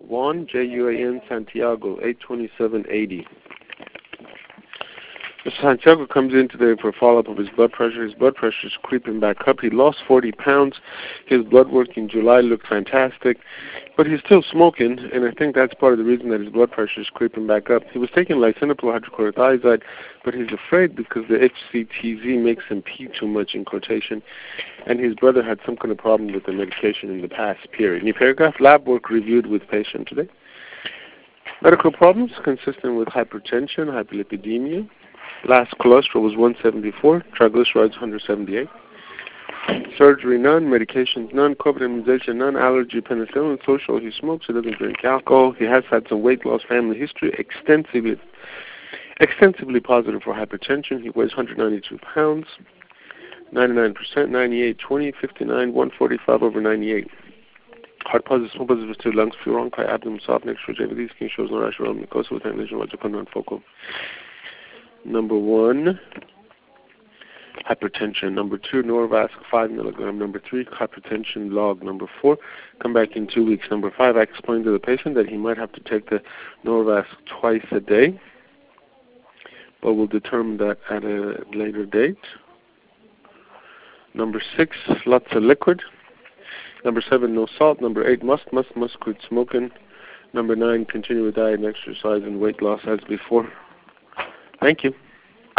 Juan, Juan, Santiago, 82780. Mr. Santiago comes in today for a follow-up of his blood pressure. His blood pressure is creeping back up. He lost 40 pounds. His blood work in July looked fantastic, but he's still smoking, and I think that's part of the reason that his blood pressure is creeping back up. He was taking lisinopril hydrochlorothiazide, but he's afraid because the HCTZ makes him pee too much, in quotation, and his brother had some kind of problem with the medication in the past period. New paragraph, lab work reviewed with patient today. Medical problems consistent with hypertension, hyperlipidemia. Last cholesterol was 174, triglycerides 178. Surgery none, medications none, COVID immunization none, allergy, penicillin, social, he smokes, he doesn't drink alcohol, he has had some weight loss, family history, extensively positive for hypertension, he weighs 192 pounds, 99%, 98, 20, 59, 145 over 98. Heart positive, small positive to lungs, furonchi, abdomen, soft, next to JVD, skin shows no rash around mucosa with lesion, focal. Number 1, hypertension. Number 2, Norvasc 5 milligram. Number 3, hypertension log. Number 4, come back in 2 weeks. Number 5, I explained to the patient that he might have to take the Norvasc twice a day, but we'll determine that at a later date. Number 6, lots of liquid. Number 7, no salt. Number 8, must quit smoking. Number 9, continue with diet and exercise and weight loss as before. Thank you.